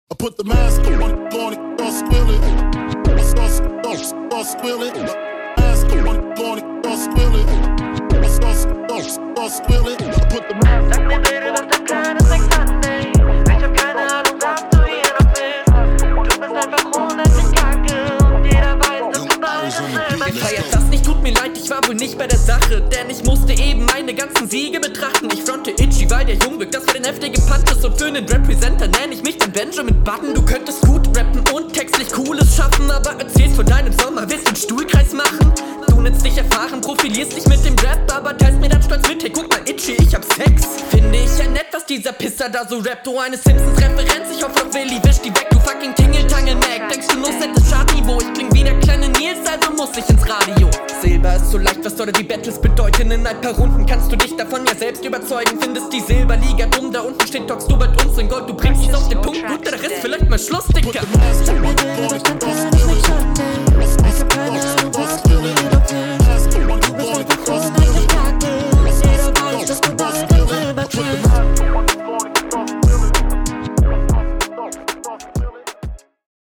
I put the mask on it, start squealing. I start squealing. Mask on it, start squealing. I start squealing. I put the mask. Sag mir bitte, was der Plan ist, ich kann nicht. Ich hab keine Ahnung, was du hier noch bist. Du bist einfach unendlich kacke und jeder weiß, dass du beide Ihr feiert das nicht, tut mir leid, ich war wohl nicht bei der Sache. Denn ich musste eben meine ganzen Siege betrachten. Ich fronte Itchy, weil der jung wirkt, das war den heftige Punches. Und für einen Representer nenn ich mich dann Benjamin Button. Du könntest gut rappen und textlich Cooles schaffen, aber erzählst von deinem Sommer, willst du einen Stuhlkreis machen? Du nennst dich erfahren, profilierst dich mit dem Rap, aber teilst mir dann stolz mit, hey guck mal Itchy, ich hab Sex. Finde ich ja nett, was dieser Pisser da so rappt. Du eine Simpsons-Referenz, ich hoffe Willi wisch die weg, du fucking Tingeltangel-Mac. Denkst du, los hättest Chartniveau, ich kling wie der kleine Nils, also muss ich ins Radio. Silber ist so leicht, was soll die Battles bedeuten? In ein paar Runden kannst du dich davon ja selbst überzeugen. Findest die Silberliga dumm, da unten steht, talkst du bald uns in Gold. Du bringst es auf den Punkt, guter Riss, vielleicht mal Schluss, Dicker.